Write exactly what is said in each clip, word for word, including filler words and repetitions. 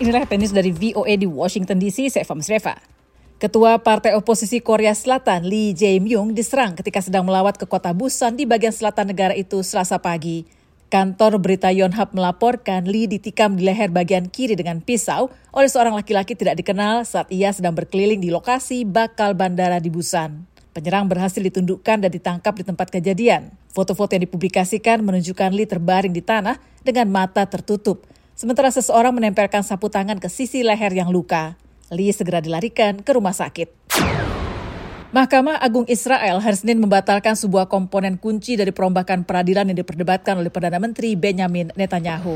Inilah tenis dari V O A di Washington D C, saya Fams Reva. Ketua Partai Oposisi Korea Selatan Lee Jae-myung diserang ketika sedang melawat ke kota Busan di bagian selatan negara itu Selasa pagi. Kantor berita Yonhap melaporkan Lee ditikam di leher bagian kiri dengan pisau oleh seorang laki-laki tidak dikenal saat ia sedang berkeliling di lokasi bakal bandara di Busan. Penyerang berhasil ditundukkan dan ditangkap di tempat kejadian. Foto-foto yang dipublikasikan menunjukkan Lee terbaring di tanah dengan mata tertutup. Sementara seseorang menempelkan sapu tangan ke sisi leher yang luka. Lee segera dilarikan ke rumah sakit. Mahkamah Agung Israel hari Senin membatalkan sebuah komponen kunci dari perombakan peradilan yang diperdebatkan oleh Perdana Menteri Benjamin Netanyahu.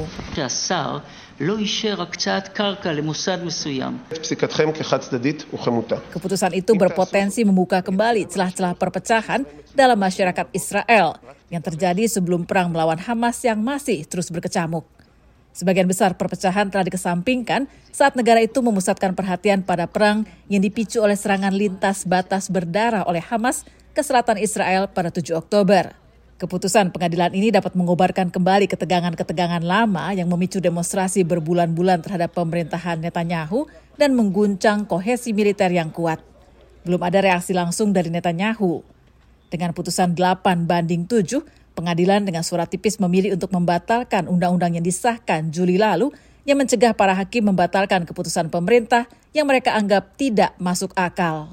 Keputusan itu berpotensi membuka kembali celah-celah perpecahan dalam masyarakat Israel yang terjadi sebelum perang melawan Hamas yang masih terus berkecamuk. Sebagian besar perpecahan telah dikesampingkan saat negara itu memusatkan perhatian pada perang yang dipicu oleh serangan lintas batas berdarah oleh Hamas ke selatan Israel pada tujuh Oktober. Keputusan pengadilan ini dapat mengobarkan kembali ketegangan-ketegangan lama yang memicu demonstrasi berbulan-bulan terhadap pemerintahan Netanyahu dan mengguncang kohesi militer yang kuat. Belum ada reaksi langsung dari Netanyahu. Dengan putusan delapan banding tujuh, pengadilan dengan suara tipis memilih untuk membatalkan undang-undang yang disahkan Juli lalu yang mencegah para hakim membatalkan keputusan pemerintah yang mereka anggap tidak masuk akal.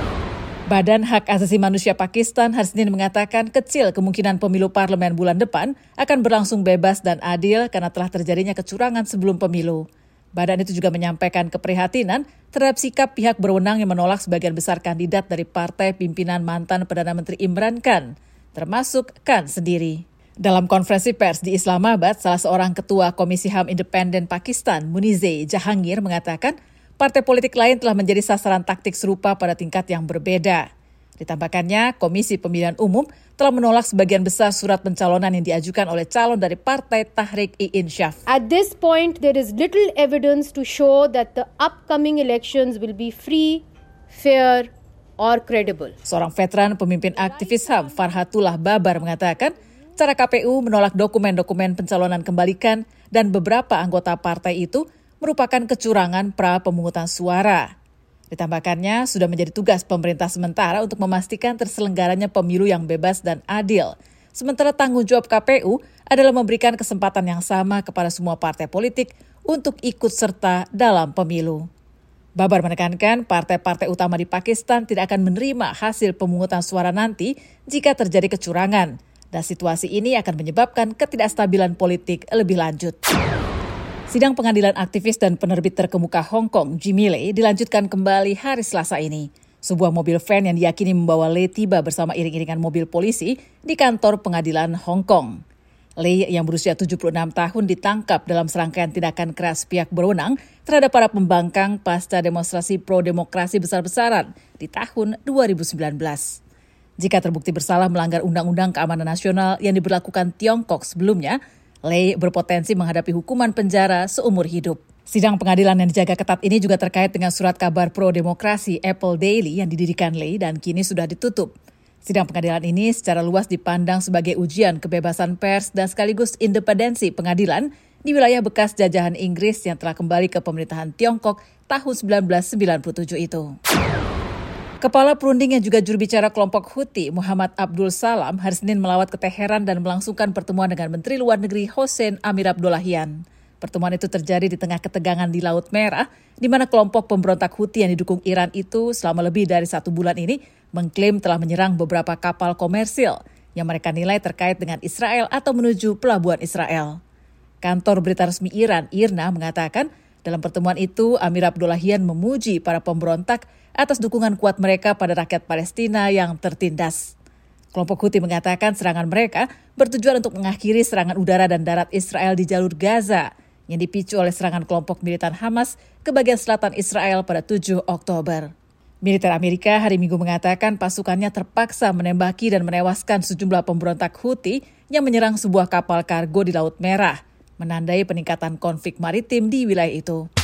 Badan Hak Asasi Manusia Pakistan hari Senin mengatakan kecil kemungkinan pemilu parlemen bulan depan akan berlangsung bebas dan adil karena telah terjadinya kecurangan sebelum pemilu. Badan itu juga menyampaikan keprihatinan terhadap sikap pihak berwenang yang menolak sebagian besar kandidat dari partai pimpinan mantan Perdana Menteri Imran Khan, termasuk Khan sendiri. Dalam konferensi pers di Islamabad, salah seorang ketua Komisi H A M Independen Pakistan, Munizeh Jahangir, mengatakan partai politik lain telah menjadi sasaran taktik serupa pada tingkat yang berbeda. Ditambahkannya, Komisi Pemilihan Umum telah menolak sebagian besar surat pencalonan yang diajukan oleh calon dari Partai Tahrik-i-Insyaf. At this point, there is little evidence to show that the upcoming elections will be free, fair, or credible. Seorang veteran pemimpin aktivis H A M, Farhatullah Babar, mengatakan cara K P U menolak dokumen-dokumen pencalonan kembalikan dan beberapa anggota partai itu merupakan kecurangan pra pemungutan suara. Ditambahkannya, sudah menjadi tugas pemerintah sementara untuk memastikan terselenggaranya pemilu yang bebas dan adil. Sementara tanggung jawab K P U adalah memberikan kesempatan yang sama kepada semua partai politik untuk ikut serta dalam pemilu. Babar menekankan partai-partai utama di Pakistan tidak akan menerima hasil pemungutan suara nanti jika terjadi kecurangan, dan situasi ini akan menyebabkan ketidakstabilan politik lebih lanjut. Sidang pengadilan aktivis dan penerbit terkemuka Hong Kong, Jimmy Lai, dilanjutkan kembali hari Selasa ini. Sebuah mobil van yang diyakini membawa Lai tiba bersama iring-iringan mobil polisi di kantor pengadilan Hong Kong. Lai yang berusia tujuh puluh enam tahun ditangkap dalam serangkaian tindakan keras pihak berwenang terhadap para pembangkang pasca demonstrasi pro-demokrasi besar-besaran di tahun dua ribu sembilan belas. Jika terbukti bersalah melanggar Undang-Undang Keamanan Nasional yang diberlakukan Tiongkok sebelumnya, Lai berpotensi menghadapi hukuman penjara seumur hidup. Sidang pengadilan yang dijaga ketat ini juga terkait dengan surat kabar pro-demokrasi Apple Daily yang didirikan Lai dan kini sudah ditutup. Sidang pengadilan ini secara luas dipandang sebagai ujian kebebasan pers dan sekaligus independensi pengadilan di wilayah bekas jajahan Inggris yang telah kembali ke pemerintahan Tiongkok tahun sembilan belas sembilan puluh tujuh itu. Kepala perunding yang juga juru bicara kelompok Houthi, Muhammad Abdul Salam, hari Senin melawat ke Teheran dan melangsungkan pertemuan dengan Menteri Luar Negeri Hossein Amir Abdollahian. Pertemuan itu terjadi di tengah ketegangan di Laut Merah, di mana kelompok pemberontak Houthi yang didukung Iran itu selama lebih dari satu bulan ini mengklaim telah menyerang beberapa kapal komersil yang mereka nilai terkait dengan Israel atau menuju pelabuhan Israel. Kantor berita resmi Iran, I R N A, mengatakan dalam pertemuan itu Amir Abdollahian memuji para pemberontak atas dukungan kuat mereka pada rakyat Palestina yang tertindas. Kelompok Houthi mengatakan serangan mereka bertujuan untuk mengakhiri serangan udara dan darat Israel di jalur Gaza yang dipicu oleh serangan kelompok militan Hamas ke bagian selatan Israel pada tujuh Oktober. Militer Amerika hari Minggu mengatakan pasukannya terpaksa menembaki dan menewaskan sejumlah pemberontak Houthi yang menyerang sebuah kapal kargo di Laut Merah, menandai peningkatan konflik maritim di wilayah itu.